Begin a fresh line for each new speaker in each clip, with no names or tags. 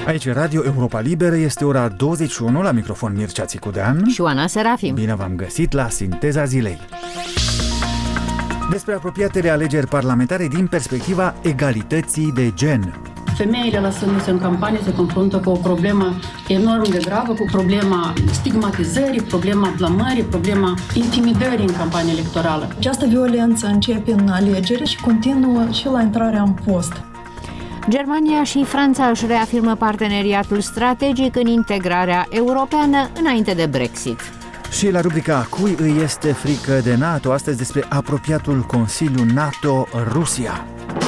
Aici Radio Europa Liberă, este ora 21, la microfon Mircea Țicudean
și Oana Serafim.
Bine v-am găsit la Sinteza Zilei. Despre apropiatele alegeri parlamentare din perspectiva egalității de gen.
Femeile lăsându-se în campanie se confruntă cu o problemă enorm de gravă, cu problema stigmatizării, problema blamării, problema intimidării în campania electorală.
Această violență începe în alegeri și continuă și la intrarea în post.
Germania și Franța își reafirmă parteneriatul strategic în integrarea europeană înainte de Brexit.
Și la rubrica Cui îi este frică de NATO, astăzi despre apropiatul Consiliu NATO Rusia.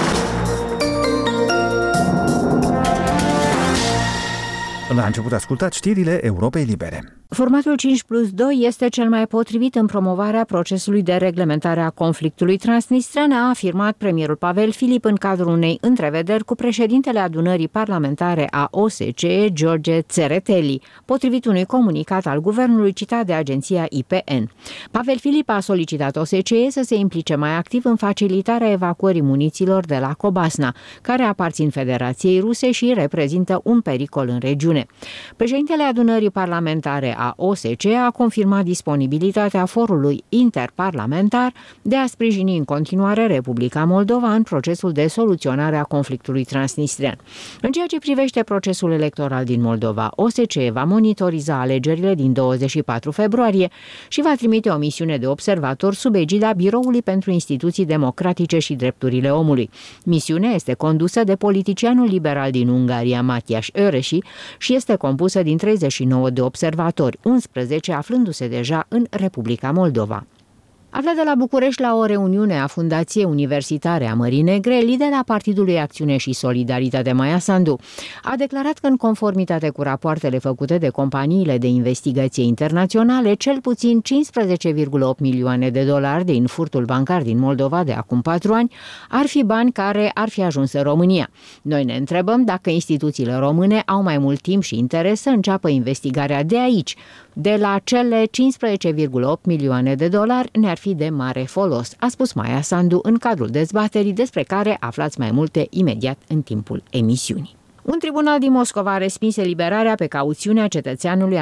La început ascultați știrile Europei Libere.
Formatul 5+2 este cel mai potrivit în promovarea procesului de reglementare a conflictului transnistrean, a afirmat premierul Pavel Filip în cadrul unei întrevederi cu președintele adunării parlamentare a OSCE, George Tsereteli, potrivit unui comunicat al guvernului citat de agenția IPN. Pavel Filip a solicitat OSCE să se implice mai activ în facilitarea evacuării muniților de la Cobasna, care aparțin Federației Ruse și reprezintă un pericol în regiune. Președintele adunării parlamentare a OSCE a confirmat disponibilitatea forului interparlamentar de a sprijini în continuare Republica Moldova în procesul de soluționare a conflictului transnistrean. În ceea ce privește procesul electoral din Moldova, OSCE va monitoriza alegerile din 24 februarie și va trimite o misiune de observatori sub egida Biroului pentru Instituții Democratice și Drepturile Omului. Misiunea este condusă de politicianul liberal din Ungaria, Matias Öresi, și este compusă din 39 de observatori, 11 aflându-se deja în Republica Moldova. Aflat de la București la o reuniune a Fundației Universitare a Mării Negre, lidera Partidului Acțiune și Solidaritate Maia Sandu a declarat că în conformitate cu rapoartele făcute de companiile de investigație internaționale, cel puțin 15,8 milioane de dolari din furtul bancar din Moldova de acum 4 ani ar fi bani care ar fi ajuns în România. Noi ne întrebăm dacă instituțiile române au mai mult timp și interes să înceapă investigarea de aici. De la cele 15,8 milioane de dolari ne-ar fi de mare folos, a spus Maia Sandu în cadrul dezbaterii, despre care aflați mai multe imediat în timpul emisiunii. Un tribunal din Moscova a respins eliberarea pe cauțiune a cetățeanului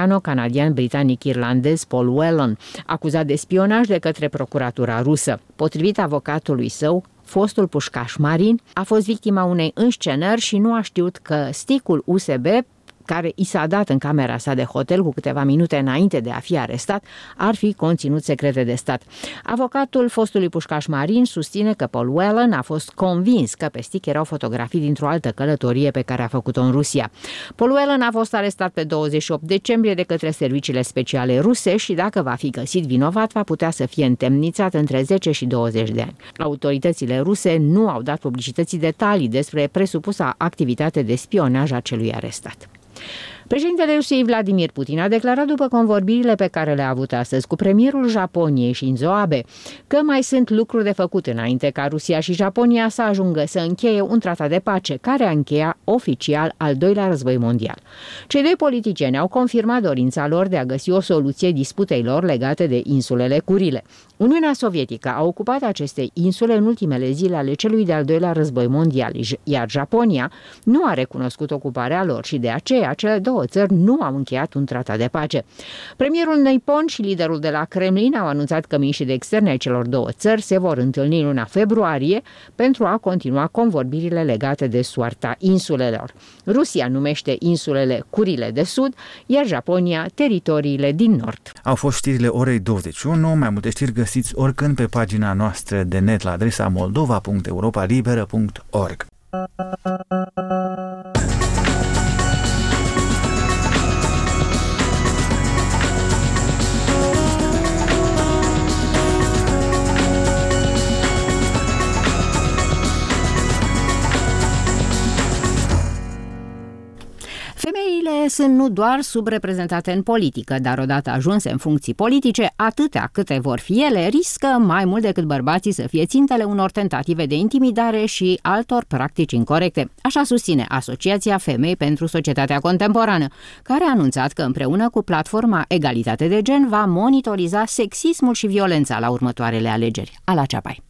americano-canadian-britanic-irlandez Paul Whelan, acuzat de spionaj de către procuratura rusă. Potrivit avocatului său, fostul pușcaș marin a fost victima unei înscenări și nu a știut că stickul USB care i s-a dat în camera sa de hotel cu câteva minute înainte de a fi arestat, ar fi conținut secrete de stat. Avocatul fostului pușcaș marin susține că Paul Whelan a fost convins că pe stick erau fotografii dintr-o altă călătorie pe care a făcut-o în Rusia. Paul Whelan a fost arestat pe 28 decembrie de către serviciile speciale ruse și dacă va fi găsit vinovat, va putea să fie întemnițat între 10 și 20 de ani. Autoritățile ruse nu au dat publicității detalii despre presupusa activitate de spionaj a celui arestat. Președintele Rusiei Vladimir Putin a declarat după convorbirile pe care le-a avut astăzi cu premierul Japoniei Shinzo Abe că mai sunt lucruri de făcut înainte ca Rusia și Japonia să ajungă să încheie un tratat de pace care a încheiat oficial al doilea război mondial. Cei doi politicieni au confirmat dorința lor de a găsi o soluție disputei lor legate de insulele Curile. Uniunea Sovietică a ocupat aceste insule în ultimele zile ale celui de-al doilea război mondial, iar Japonia nu a recunoscut ocuparea lor și de aceea cele două țări nu au încheiat un tratat de pace. Premierul nipon și liderul de la Kremlin au anunțat că miniștrii de externe ai celor două țări se vor întâlni în luna februarie pentru a continua convorbirile legate de soarta insulelor. Rusia numește insulele Curile de Sud, iar Japonia teritoriile din nord.
Au fost știrile orei 21, mai multe știri găsiți oricând pe pagina noastră de net la adresa moldova.europalibera.org.
Femeile sunt nu doar subreprezentate în politică, dar odată ajunse în funcții politice, atâtea câte vor fi ele, riscă mai mult decât bărbații să fie țintele unor tentative de intimidare și altor practici incorecte. Așa susține Asociația Femei pentru Societatea Contemporană, care a anunțat că împreună cu platforma Egalitate de Gen va monitoriza sexismul și violența la următoarele alegeri. Ala Ceapai.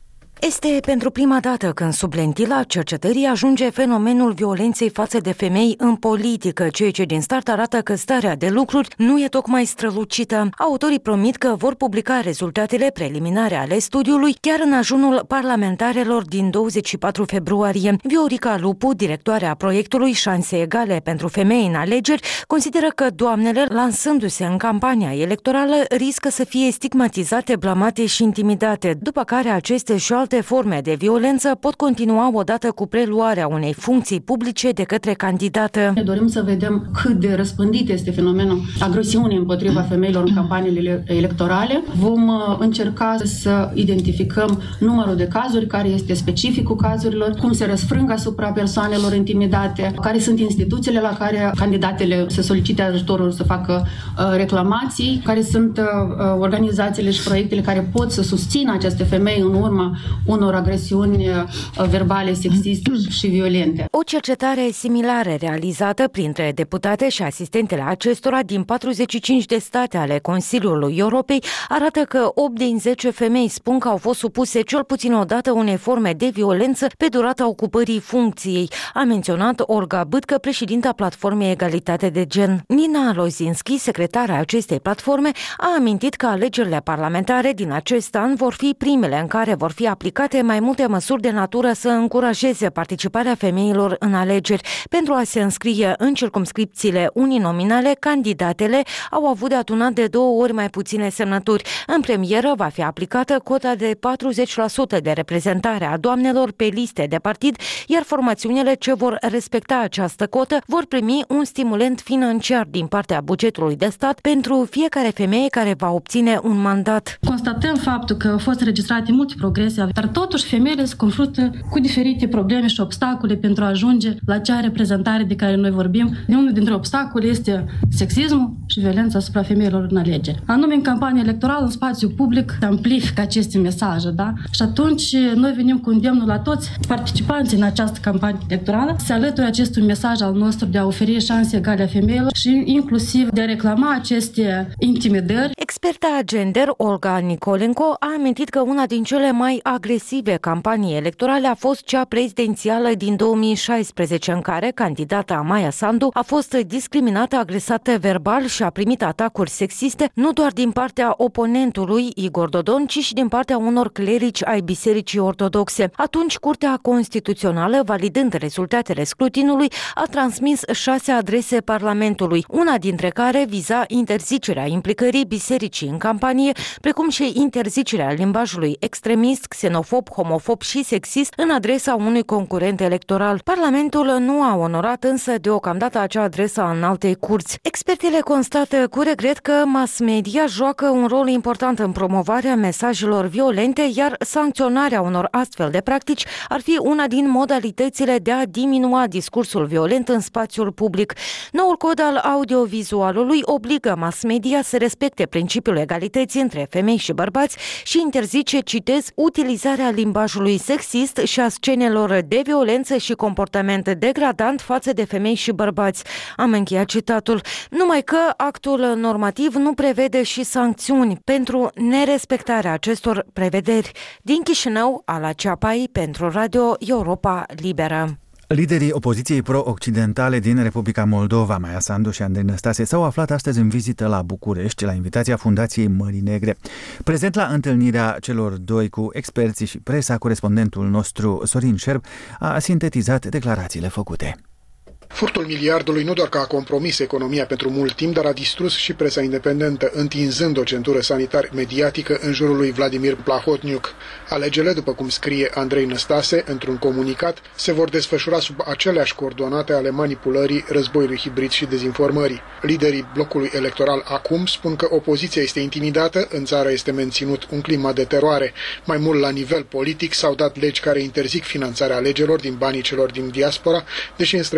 Este pentru prima dată când sub lentila cercetării ajunge fenomenul violenței față de femei în politică, ceea ce din start arată că starea de lucruri nu e tocmai strălucită. Autorii promit că vor publica rezultatele preliminare ale studiului chiar în ajunul parlamentarelor din 24 februarie. Viorica Lupu, directoarea proiectului Șanse Egale pentru Femei în Alegeri, consideră că doamnele, lansându-se în campania electorală, riscă să fie stigmatizate, blamate și intimidate, după care aceste și alte forme de violență pot continua odată cu preluarea unei funcții publice de către candidată.
Ne dorim să vedem cât de răspândit este fenomenul agresiunii împotriva femeilor în campaniile electorale. Vom încerca să identificăm numărul de cazuri, care este specificul cazurilor, cum se răsfrâng asupra persoanelor intimidate, care sunt instituțiile la care candidatele se solicite ajutorul să facă reclamații, care sunt organizațiile și proiectele care pot să susțină aceste femei în urma unor agresiuni verbale, sexiste și violente.
O cercetare similară realizată printre deputate și asistentele acestora din 45 de state ale Consiliului Europei arată că 8 din 10 femei spun că au fost supuse cel puțin odată unei forme de violență pe durata ocupării funcției, a menționat Olga Bâtcă, președinta Platformei Egalitate de Gen. Nina Lozinski, secretara acestei platforme, a amintit că alegerile parlamentare din acest an vor fi primele în care vor fi aplicate mai multe măsuri de natură să încurajeze participarea femeilor în alegeri. Pentru a se înscrie în circumscripțiile uninominale, candidatele au avut de adunat de 2 ori mai puține semnături. În premieră va fi aplicată cota de 40% de reprezentare a doamnelor pe liste de partid, iar formațiunile ce vor respecta această cotă vor primi un stimulent financiar din partea bugetului de stat pentru fiecare femeie care va obține un mandat.
Constatăm faptul că au fost înregistrate multe progrese, dar totuși femeile se confruntă cu diferite probleme și obstacole pentru a ajunge la acea reprezentare de care noi vorbim. Unul dintre obstacole este sexismul și violența asupra femeilor în alegeri. Anume, în campanie electorală, în spațiu public, se amplifică aceste mesaje, da? Și atunci noi venim cu îndemnul la toți participanții în această campanie electorală să alăture acestui mesaj al nostru de a oferi șanse egale a femeilor și inclusiv de a reclama aceste intimidări.
Experta gender Olga Nicolenko a amintit că una din cele mai agresive campanii electorale a fost cea prezidențială din 2016, în care candidata Maia Sandu a fost discriminată, agresată verbal și a primit atacuri sexiste nu doar din partea oponentului Igor Dodon, ci și din partea unor clerici ai Bisericii Ortodoxe. Atunci, Curtea Constituțională, validând rezultatele scrutinului, a transmis 6 adrese Parlamentului, una dintre care viza interzicerea implicării bisericii în campanie, precum și interzicerea limbajului extremist, xenofob, homofob și sexist în adresa unui concurent electoral. Parlamentul nu a onorat însă deocamdată acea adresă în alte curți. Expertele constată cu regret că mass media joacă un rol important în promovarea mesajelor violente, iar sancționarea unor astfel de practici ar fi una din modalitățile de a diminua discursul violent în spațiul public. Noul cod al audiovizualului obligă mass media să respecte principiul egalității între femei și bărbați și interzice, citez, utilizarea limbajului sexist și a scenelor de violență și comportament degradant față de femei și bărbați. Am încheiat citatul. Numai că actul normativ nu prevede și sancțiuni pentru nerespectarea acestor prevederi. Din Chișinău, Ala Ceapai, pentru Radio Europa Liberă.
Liderii opoziției pro-occidentale din Republica Moldova, Maia Sandu și Andrei Năstase, s-au aflat astăzi în vizită la București, la invitația Fundației Mării Negre. Prezent la întâlnirea celor doi cu experții și presa, corespondentul nostru Sorin Șerb a sintetizat declarațiile făcute.
Furtul miliardului nu doar că a compromis economia pentru mult timp, dar a distrus și presa independentă, întinzând o centură sanitar-mediatică în jurul lui Vladimir Plahotniuc. Alegerile, după cum scrie Andrei Năstase într-un comunicat, se vor desfășura sub aceleași coordonate ale manipulării, războiului hibrid și dezinformării. Liderii blocului electoral acum spun că opoziția este intimidată, în țară este menținut un climat de teroare. Mai mult, la nivel politic, s-au dat legi care interzic finanțarea alegerilor din banii celor din diaspora, deși în străinătate își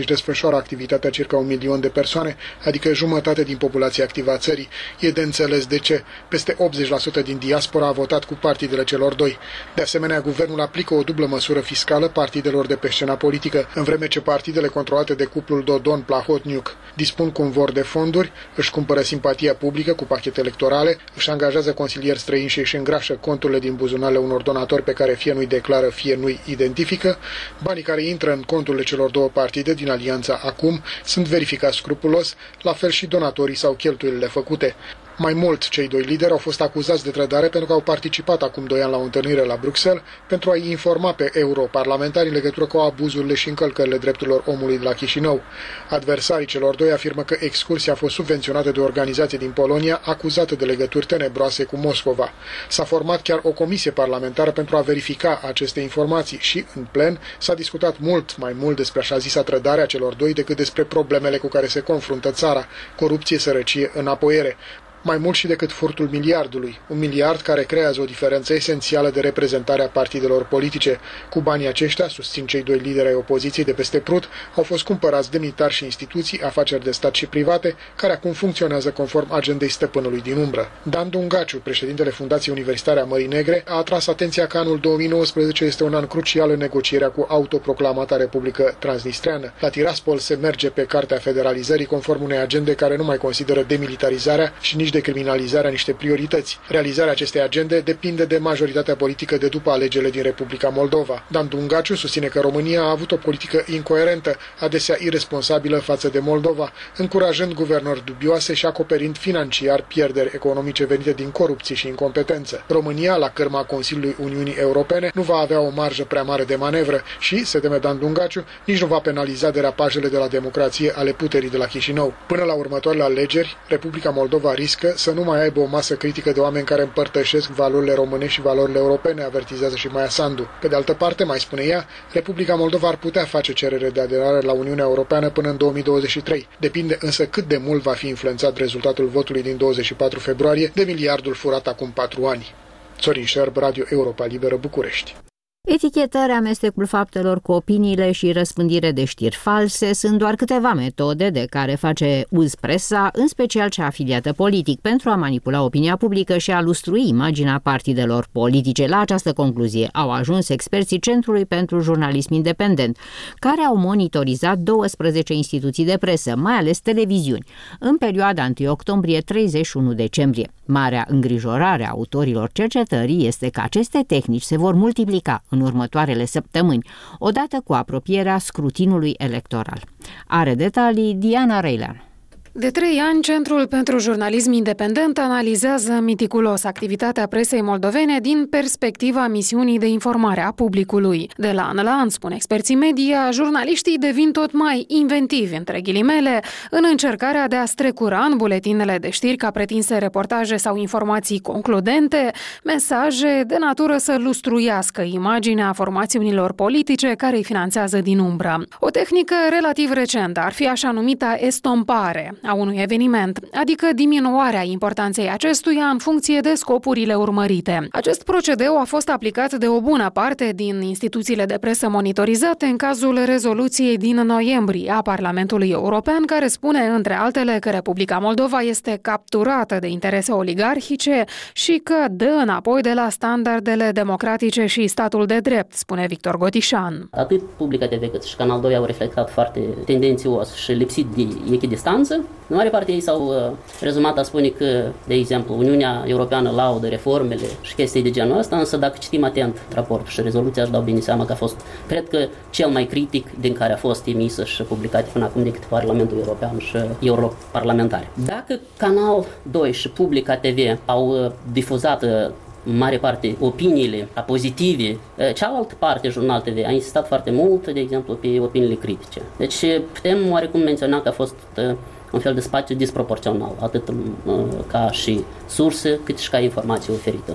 desfășoară activitatea circa 1 milion de persoane, adică jumătate din populația activă a țării. E de înțeles de ce. Peste 80% din diaspora a votat cu partidele celor doi. De asemenea, guvernul aplică o dublă măsură fiscală partidelor de pe scena politică, în vreme ce partidele controlate de cuplul Dodon-Plahotniuc dispun cum vor de fonduri, își cumpără simpatia publică cu pachete electorale, își angajează consilieri străini și își îngrașă conturile din buzunarele unor donatori pe care fie nu-i declară, fie nu-i identifică. Banii care intră în conturile celor două partide din alianța acum sunt verificați scrupulos, la fel și donatorii sau cheltuielile făcute. Mai mult, cei doi lideri au fost acuzați de trădare pentru că au participat acum 2 ani la o întâlnire la Bruxelles pentru a-i informa pe europarlamentari în legătură cu abuzurile și încălcările drepturilor omului de la Chișinău. Adversarii celor doi afirmă că excursia a fost subvenționată de o organizație din Polonia acuzată de legături tenebroase cu Moscova. S-a format chiar o comisie parlamentară pentru a verifica aceste informații și, în plen, s-a discutat mult mai mult despre așa zisa trădare a celor doi decât despre problemele cu care se confruntă țara, corupție, sărăcie, înapoiere. Mai mult și decât furtul miliardului, 1 miliard care creează o diferență esențială de reprezentare a partidelor politice. Cu banii aceștia, susțin cei doi lideri ai opoziției de peste Prut, au fost cumpărați demnitari și instituții, afaceri de stat și private, care acum funcționează conform agendei stăpânului din umbră. Dan Dungaciu, președintele Fundației Universitare a Mării Negre, a atras atenția că anul 2019 este un an crucial în negocierea cu autoproclamata Republică Transnistreană. La Tiraspol se merge pe cartea federalizării conform unei agende care nu mai consideră demilitarizarea și nici decriminalizarea niște priorități. Realizarea acestei agende depinde de majoritatea politică de după alegerile din Republica Moldova. Dan Dungaciu susține că România a avut o politică incoerentă, adesea irresponsabilă față de Moldova, încurajând guvernări dubioase și acoperind financiar pierderi economice venite din corupție și incompetență. România, la cârma Consiliului Uniunii Europene, nu va avea o marjă prea mare de manevră și, se teme Dan Dungaciu, nici nu va penaliza derapajele de la democrație ale puterii de la Chișinău. Până la următoarele alegeri, Republica Moldova riscă să nu mai aibă o masă critică de oameni care împărtășesc valorile românești și valorile europene, avertizează și Maia Sandu. Pe de altă parte, mai spune ea, Republica Moldova ar putea face cerere de aderare la Uniunea Europeană până în 2023. Depinde însă cât de mult va fi influențat rezultatul votului din 24 februarie de miliardul furat acum 4 ani. Sorin Șerb, Radio Europa Liberă, București.
Etichetări, amestecul faptelor cu opiniile și răspândire de știri false sunt doar câteva metode de care face uz presa, în special cea afiliată politic, pentru a manipula opinia publică și a lustrui imaginea partidelor politice. La această concluzie au ajuns experții Centrului pentru Jurnalism Independent, care au monitorizat 12 instituții de presă, mai ales televiziuni, în perioada 1 octombrie-31 decembrie. Marea îngrijorare a autorilor cercetării este că aceste tehnici se vor multiplica în următoarele săptămâni, odată cu apropierea scrutinului electoral. Are detalii Diana Reilean.
De 3 ani, Centrul pentru Jurnalism Independent analizează meticulos activitatea presei moldovene din perspectiva misiunii de informare a publicului. De la an la an, spun experții media, jurnaliștii devin tot mai inventivi, între ghilimele, în încercarea de a strecura în buletinele de știri ca pretinse reportaje sau informații concludente, mesaje de natură să lustruiască imaginea formațiunilor politice care îi finanțează din umbră. O tehnică relativ recentă ar fi așa numita estompare a unui eveniment, adică diminuarea importanței acestuia în funcție de scopurile urmărite. Acest procedeu a fost aplicat de o bună parte din instituțiile de presă monitorizate în cazul rezoluției din noiembrie a Parlamentului European, care spune, între altele, că Republica Moldova este capturată de interese oligarhice și că dă înapoi de la standardele democratice și statul de drept, spune Victor Gotișan.
Atât Publica TV cât și Canal 2 au reflectat foarte tendențios și lipsit de echidistanță. În mare parte ei s-au rezumat a spune că, de exemplu, Uniunea Europeană laudă reformele și chestii de genul ăsta, însă dacă citim atent raportul și rezoluția, își dau bine seama că a fost, cred că, cel mai critic din care a fost emisă și publicat până acum decât Parlamentul European și europarlamentari. Dacă Canal 2 și Publica TV au difuzat în mare parte opiniile pozitive, cealaltă parte, Jurnal TV, a insistat foarte mult, de exemplu, pe opiniile critice. Deci putem oarecum menționa că a fost un fel de spațiu disproporțional, atât ca și sursă, cât și ca informație oferită.
O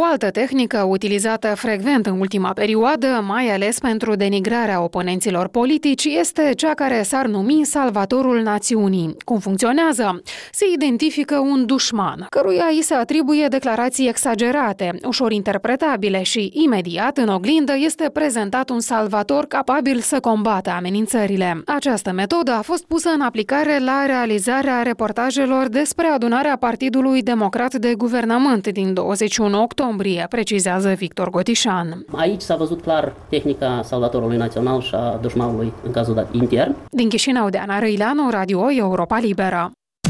O altă tehnică utilizată frecvent în ultima perioadă, mai ales pentru denigrarea oponenților politici, este cea care s-ar numi salvatorul națiunii. Cum funcționează? Se identifică un dușman, căruia îi se atribuie declarații exagerate, ușor interpretabile și, imediat, în oglindă, este prezentat un salvator capabil să combată amenințările. Această metodă a fost pusă în aplicare la realizarea reportajelor despre adunarea Partidului Democrat de Guvernământ din 21 octombrie, precizează Victor Gotișan.
Aici s-a văzut clar tehnica salvatorului național și a dușmanului în cazul dat intern.
Din Chișinău, Deana Răileanu, Radio Europa Liberă.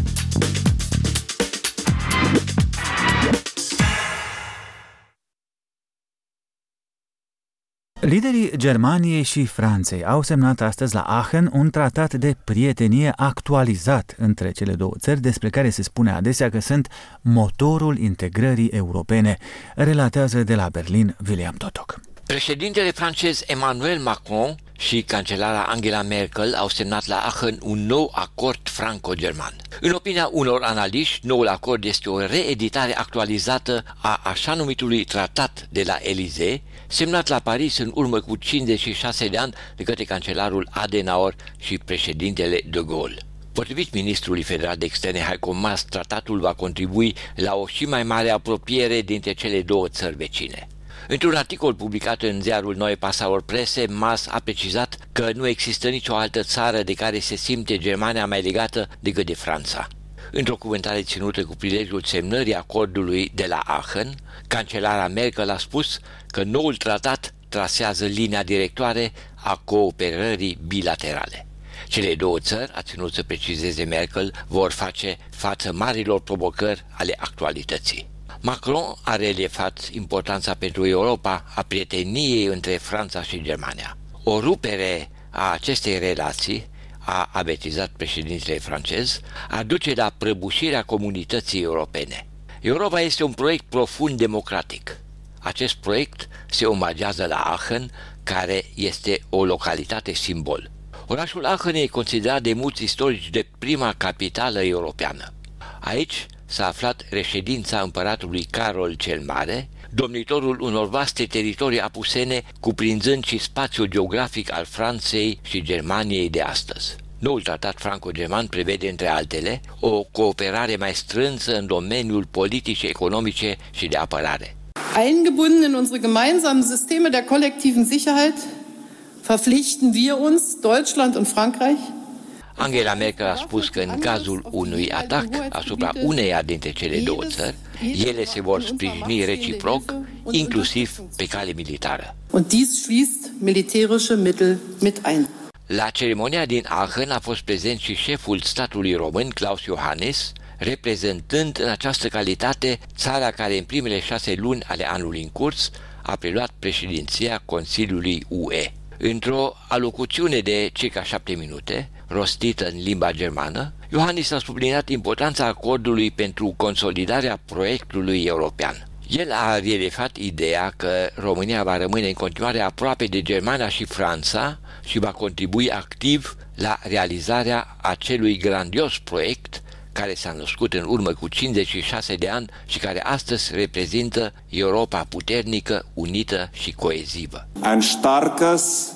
Liderii Germaniei și Franței au semnat astăzi la Aachen un tratat de prietenie actualizat între cele două țări, despre care se spune adesea că sunt motorul integrării europene, relatează de la Berlin William Totoc.
Președintele francez Emmanuel Macron și cancelara Angela Merkel au semnat la Aachen un nou acord franco-german. În opinia unor analiști, noul acord este o reeditare actualizată a așa numitului tratat de la Élysée, semnat la Paris în urmă cu 56 de ani de către cancelarul Adenauer și președintele de Gaulle. Potrivit ministrului federal de externe Heiko Maas, tratatul va contribui la o și mai mare apropiere dintre cele două țări vecine. Într-un articol publicat în ziarul Neue Passauer Presse, Maas a precizat că nu există nicio altă țară de care se simte Germania mai legată decât de Franța. Într-o cuvântare ținută cu prilejul semnării acordului de la Aachen, cancelara Merkel a spus că noul tratat trasează linia directoare a cooperării bilaterale. Cele două țări, a ținut să precizeze Merkel, vor face față marilor provocări ale actualității. Macron a reliefat importanța pentru Europa a prieteniei între Franța și Germania. O rupere a acestei relații, a avertizat președintele francez, aduce la prăbușirea comunității europene. Europa este un proiect profund democratic. Acest proiect se omagează la Aachen, care este o localitate simbol. Orașul Aachen e considerat de mulți istorici de prima capitală europeană. Aici s-a aflat reședința împăratului Carol cel Mare, domnitorul unor vaste teritorii apusene, cuprinzând și spațiul geografic al Franței și Germaniei de astăzi. Noul tratat franco-german prevede, între altele, o cooperare mai strânsă în domeniul politicii, economice și de apărare.
Eingebunden in unsere gemeinsamen Systeme der kollektiven Sicherheit verpflichten wir uns, Deutschland und Frankreich.
Angela Merkel a spus că în cazul unui atac asupra uneia dintre cele două țări, ele se vor sprijini reciproc, inclusiv pe cale militară.
Und dies schließt militärische Mittel mit ein.
La ceremonia din Aachen a fost prezent și șeful statului român, Klaus Iohannis, reprezentând în această calitate țara care în primele 6 luni ale anului în curs a preluat președinția Consiliului UE. Într-o alocuțiune de circa 7 minute, rostită în limba germană, Iohannis a subliniat importanța acordului pentru consolidarea proiectului european. El a reliefat ideea că România va rămâne în continuare aproape de Germania și Franța și va contribui activ la realizarea acelui grandios proiect care s-a născut în urmă cu 56 de ani și care astăzi reprezintă Europa puternică, unită și coezivă.
Ein starkes,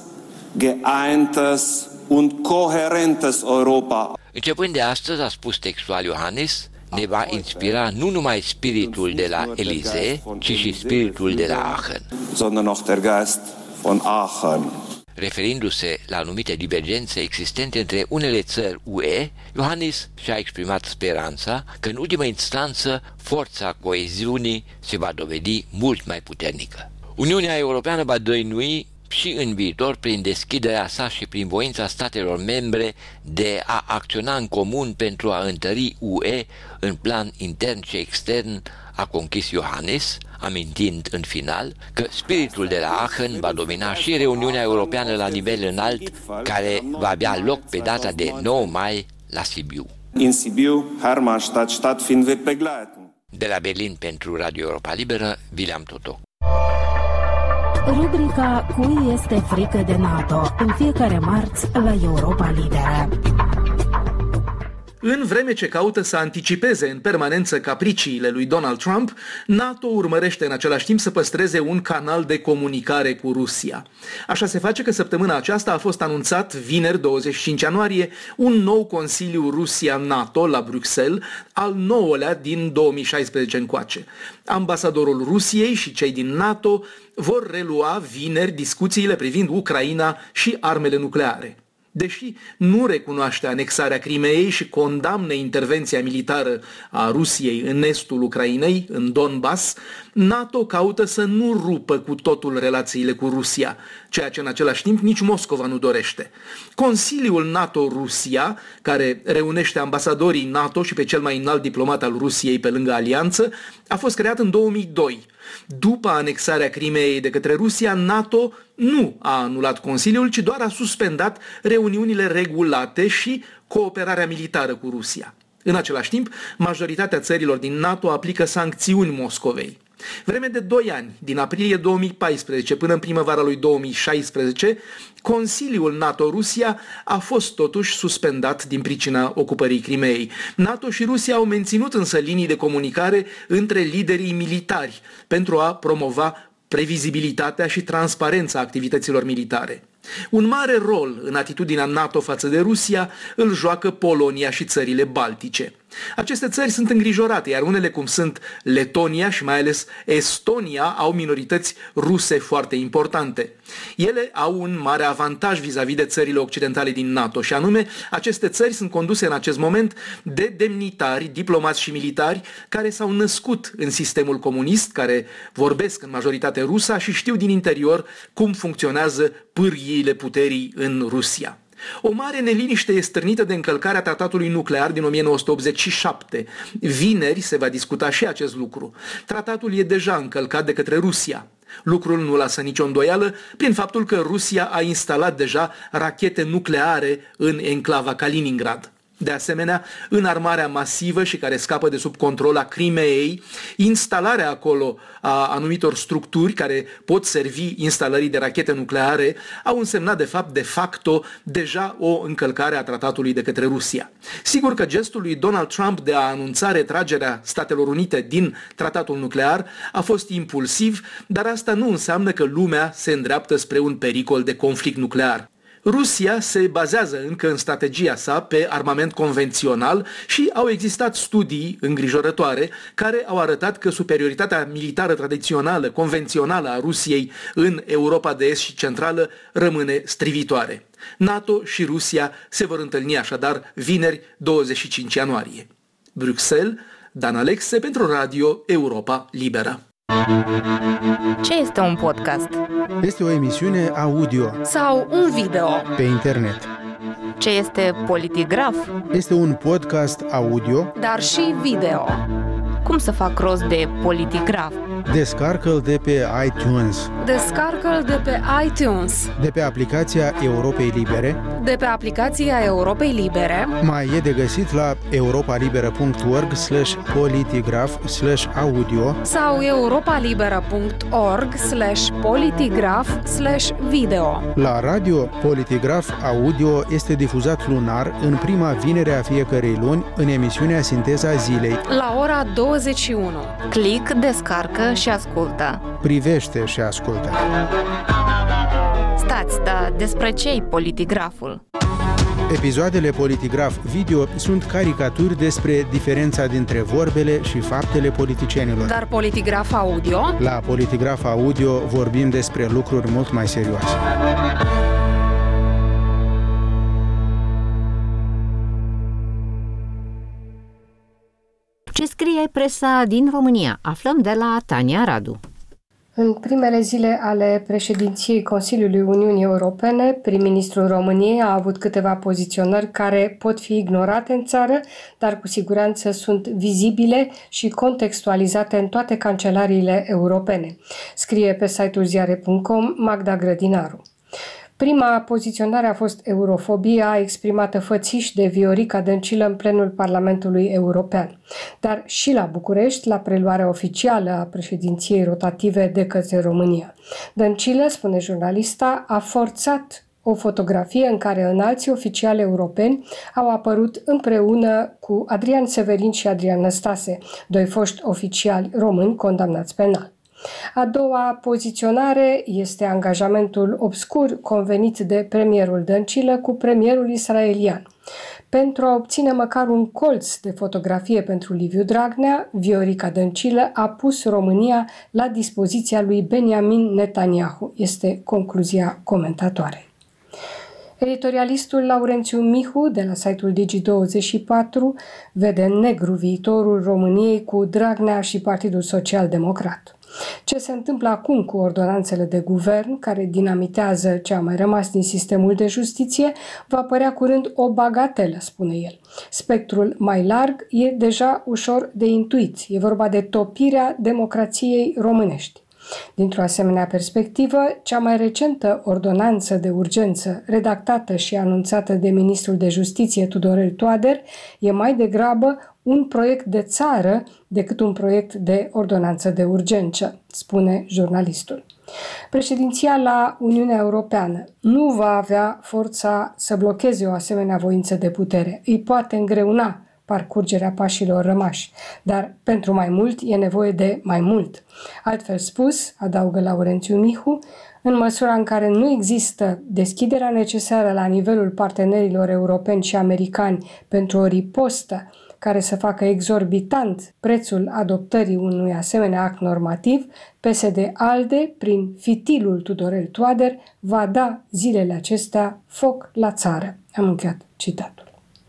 geeintes und coherentes Europa.
Începând de astăzi, a spus textual Iohannis, ne va inspira nu numai spiritul de la Élysée, ci și spiritul de la Aachen.
Sondern auch der Geist von Aachen.
Referindu-se la anumite divergențe existente între unele țări UE, Iohannis și-a exprimat speranța că în ultimă instanță forța coeziunii se va dovedi mult mai puternică. Uniunea Europeană va dăinui și în viitor prin deschiderea sa și prin voința statelor membre de a acționa în comun pentru a întări UE în plan intern și extern, a conchis Iohannis, amintind în final că spiritul de la Aachen va domina și reuniunea europeană la nivel înalt, care va avea loc pe data de 9 mai la Sibiu.
In Sibiu, Hermannstadt stattfinden wird begleiten.
De la Berlin pentru Radio Europa Liberă, William Totoc.
Rubrica Cui este frică de NATO, în fiecare marți la Europa Liberă.
În vreme ce caută să anticipeze în permanență capriciile lui Donald Trump, NATO urmărește în același timp să păstreze un canal de comunicare cu Rusia. Așa se face că săptămâna aceasta a fost anunțat, vineri 25 ianuarie, un nou Consiliu Rusia-NATO la Bruxelles, al 9-lea din 2016 încoace. Ambasadorul Rusiei și cei din NATO vor relua vineri discuțiile privind Ucraina și armele nucleare. Deși nu recunoaște anexarea Crimeei și condamnă intervenția militară a Rusiei în estul Ucrainei, în Donbass, NATO caută să nu rupă cu totul relațiile cu Rusia, ceea ce în același timp nici Moscova nu dorește. Consiliul NATO-Rusia, care reunește ambasadorii NATO și pe cel mai înalt diplomat al Rusiei pe lângă alianță, a fost creat în 2002. După anexarea Crimeei de către Rusia, NATO nu a anulat Consiliul, ci doar a suspendat reuniunile regulate și cooperarea militară cu Rusia. În același timp, majoritatea țărilor din NATO aplică sancțiuni Moscovei. Vreme de 2 ani, din aprilie 2014 până în primăvara lui 2016, Consiliul NATO-Rusia a fost totuși suspendat din pricina ocupării Crimeei. NATO și Rusia au menținut însă linii de comunicare între liderii militari pentru a promova previzibilitatea și transparența activităților militare. Un mare rol în atitudinea NATO față de Rusia îl joacă Polonia și țările baltice. Aceste țări sunt îngrijorate, iar unele, cum sunt Letonia și mai ales Estonia, au minorități ruse foarte importante. Ele au un mare avantaj vis-a-vis de țările occidentale din NATO, și anume, aceste țări sunt conduse în acest moment de demnitari, diplomați și militari care s-au născut în sistemul comunist, care vorbesc în majoritate rusa și știu din interior cum funcționează pârghiile puterii în Rusia. O mare neliniște este stârnită de încălcarea tratatului nuclear din 1987. Vineri se va discuta și acest lucru. Tratatul e deja încălcat de către Rusia. Lucrul nu lasă nicio îndoială prin faptul că Rusia a instalat deja rachete nucleare în enclava Kaliningrad. De asemenea, înarmarea masivă și care scapă de sub control a Crimeei, instalarea acolo a anumitor structuri care pot servi instalării de rachete nucleare, au însemnat de facto deja o încălcare a tratatului de către Rusia. Sigur că gestul lui Donald Trump de a anunța retragerea Statelor Unite din tratatul nuclear a fost impulsiv, dar asta nu înseamnă că lumea se îndreaptă spre un pericol de conflict nuclear. Rusia se bazează încă în strategia sa pe armament convențional și au existat studii îngrijorătoare care au arătat că superioritatea militară tradițională, convențională a Rusiei în Europa de Est și Centrală rămâne strivitoare. NATO și Rusia se vor întâlni așadar vineri 25 ianuarie. Bruxelles, Dan Alexe pentru Radio Europa Liberă.
Ce este un podcast?
Este o emisiune audio
sau un video
pe internet.
Ce este Politigraf?
Este un podcast audio,
dar și video. Cum să fac rost de Politigraf?
Descarcă-l de pe iTunes.
Descarcă-l de pe iTunes.
De pe aplicația Europei Libere.
De pe aplicația Europei Libere.
Mai e de găsit la europalibera.org/politigraf/audio
sau europalibera.org/politigraf/video.
La radio, Politigraf Audio este difuzat lunar în prima vinere a fiecărei luni în emisiunea Sinteza Zilei
la ora 21.
Click, descarcă și ascultă.
Privește și ascultă.
Stați, dar despre ce-i Politigraful?
Episoadele Politigraf Video sunt caricaturi despre diferența dintre vorbele și faptele politicienilor.
Dar Politigraf Audio?
La Politigraf Audio vorbim despre lucruri mult mai serioase.
Ce scrie presa din România? Aflăm de la Tania Radu.
În primele zile ale președinției Consiliului Uniunii Europene, prim-ministrul României a avut câteva poziționări care pot fi ignorate în țară, dar cu siguranță sunt vizibile și contextualizate în toate cancelariile europene. Scrie pe site-ul ziare.com Magda Grădinaru. Prima poziționare a fost eurofobia exprimată fățiș de Viorica Dăncilă în plenul Parlamentului European. Dar și la București, la preluarea oficială a președinției rotative de către România. Dăncilă, spune jurnalista, a forțat o fotografie în care înalți oficiali europeni au apărut împreună cu Adrian Severin și Adrian Năstase, doi foști oficiali români condamnați penal. A doua poziționare este angajamentul obscur convenit de premierul Dăncilă cu premierul israelian. Pentru a obține măcar un colț de fotografie pentru Liviu Dragnea, Viorica Dăncilă a pus România la dispoziția lui Benjamin Netanyahu, este concluzia comentatoarei. Editorialistul Laurențiu Mihu de la site-ul Digi24 vede în negru viitorul României cu Dragnea și Partidul Social Democrat. Ce se întâmplă acum cu ordonanțele de guvern, care dinamitează ce a mai rămas din sistemul de justiție, va părea curând o bagatelă, spune el. Spectrul mai larg e deja ușor de intuit. E vorba de topirea democrației românești. Dintr-o asemenea perspectivă, cea mai recentă ordonanță de urgență, redactată și anunțată de ministrul de Justiție Tudorel Toader, e mai degrabă un proiect de țară decât un proiect de ordonanță de urgență, spune jurnalistul. Președinția la Uniunea Europeană nu va avea forța să blocheze o asemenea voință de putere. Îi poate îngreuna parcurgerea pașilor rămași, dar pentru mai mult e nevoie de mai mult. Altfel spus, adaugă Laurențiu Mihu, în măsura în care nu există deschiderea necesară la nivelul partenerilor europeni și americani pentru o ripostă care să facă exorbitant prețul adoptării unui asemenea act normativ, PSD-ALDE, prin fitilul Tudorel Toader, va da zilele acestea foc la țară. Am încheiat citatul.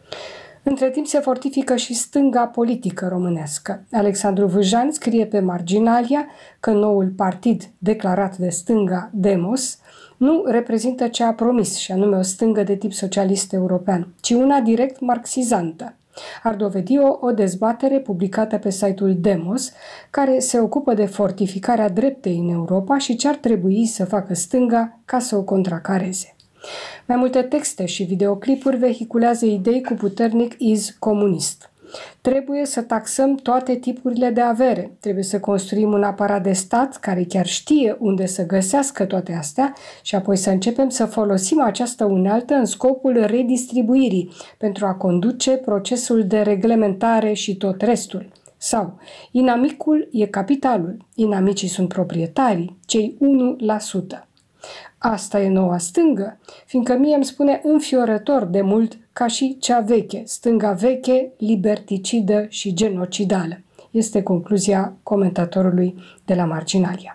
Între timp se fortifică și stânga politică românească. Alexandru Vâjan scrie pe Marginalia că noul partid declarat de stânga, Demos, nu reprezintă ce a promis, și anume o stângă de tip socialist european, ci una direct marxizantă. Ar dovedi o dezbatere publicată pe site-ul Demos, care se ocupă de fortificarea dreptei în Europa și ce ar trebui să facă stânga ca să o contracareze. Mai multe texte și videoclipuri vehiculează idei cu puternic iz comunist. Trebuie să taxăm toate tipurile de avere, trebuie să construim un aparat de stat care chiar știe unde să găsească toate astea și apoi să începem să folosim această unealtă în scopul redistribuirii pentru a conduce procesul de reglementare și tot restul. Sau, inamicul e capitalul, inamicii sunt proprietarii, cei 1%. Asta e noua stângă, fiindcă mie îmi spune înfiorător de mult ca și cea veche, stânga veche, liberticidă și genocidală. Este concluzia comentatorului de la Marginalia.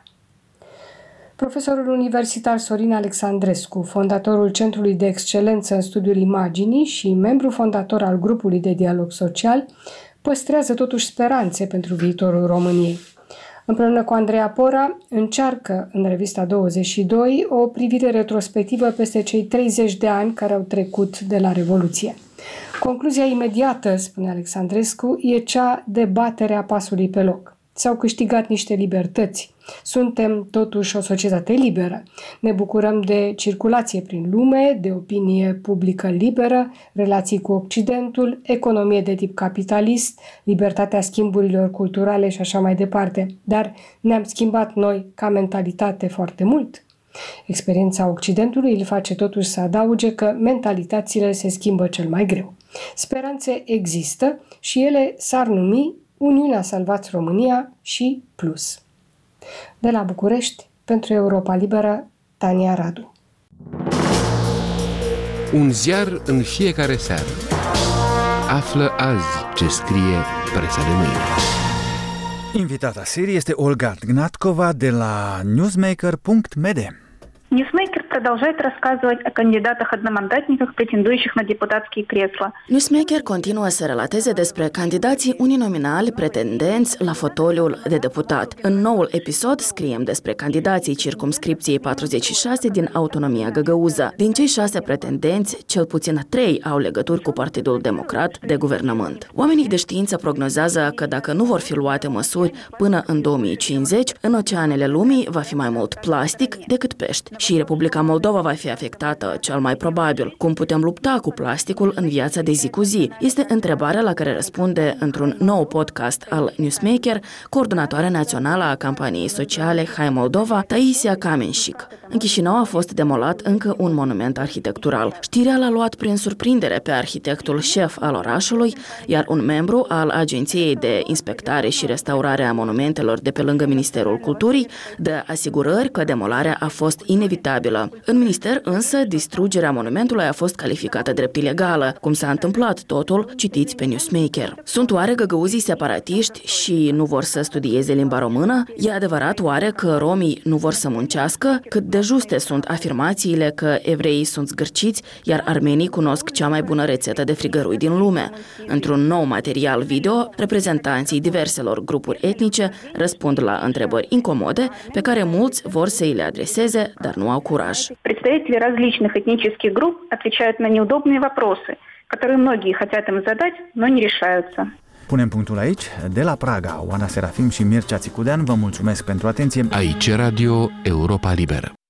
Profesorul universitar Sorin Alexandrescu, fondatorul Centrului de Excelență în Studiul Imaginii și membru fondator al grupului de dialog social, păstrează totuși speranțe pentru viitorul României. Împreună cu Andreea Pora, încearcă în revista 22 o privire retrospectivă peste cei 30 de ani care au trecut de la Revoluție. Concluzia imediată, spune Alexandrescu, e cea de baterea pasului pe loc. S-au câștigat niște libertăți. Suntem totuși o societate liberă. Ne bucurăm de circulație prin lume, de opinie publică liberă, relații cu Occidentul, economie de tip capitalist, libertatea schimburilor culturale și așa mai departe. Dar ne-am schimbat noi ca mentalitate foarte mult. Experiența Occidentului îl face totuși să adauge că mentalitățile se schimbă cel mai greu. Speranțe există și ele s-ar numi Uniunea Salvați România și Plus. De la București, pentru Europa Liberă, Tania Radu.
Un ziar în fiecare seară. Află azi ce scrie presa de mâine.
Invitata serii este Olga Gnatkova de la newsmaker.md.
Newsmaker продолжает рассказывать о кандидатах-одномандатниках, претендующих на депутатские кресла.
Newsmaker continuă să relateze despre candidații uninominali pretendenți la fotoliul de deputat. În noul episod scriem despre candidații circumscripției 46 din Autonomia Găgăuză. Din cei 6 pretendenți, cel puțin 3 au legături cu Partidul Democrat de guvernământ. Oamenii de știință prognozează că dacă nu vor fi luate măsuri până în 2050, în oceanele lumii va fi mai mult plastic decât pești Și Republica Moldova va fi afectată, cel mai probabil. Cum putem lupta cu plasticul în viața de zi cu zi? Este întrebarea la care răspunde într-un nou podcast al Newsmaker coordonatoarea națională a campaniei sociale Hai Moldova, Taisia Kamenșic. În Chișinău a fost demolat încă un monument arhitectural. Știrea l-a luat prin surprindere pe arhitectul șef al orașului, iar un membru al Agenției de Inspectare și Restaurare a Monumentelor de pe lângă Ministerul Culturii dă asigurări că demolarea a fost inevitabilă. În minister însă, distrugerea monumentului a fost calificată drept ilegală. Cum s-a întâmplat totul, citiți pe Newsmaker. Sunt oare găgăuzii separatiști și nu vor să studieze limba română? E adevărat oare că romii nu vor să muncească? Cât de juste sunt afirmațiile că evreii sunt zgârciți, iar armenii cunosc cea mai bună rețetă de frigărui din lume? Într-un nou material video, reprezentanții diverselor grupuri etnice răspund la întrebări incomode pe care mulți vor să îi le adreseze, dar nu au curaj.
Представители различных этнических групп отвечают на неудобные вопросы, которые многие хотят им задать, но не решаются.
Punem punctul aici. De la Praga, Oana Serafim și Mircea Țicudean, vă mulțumesc pentru atenție.
Aici Radio Europa Liberă.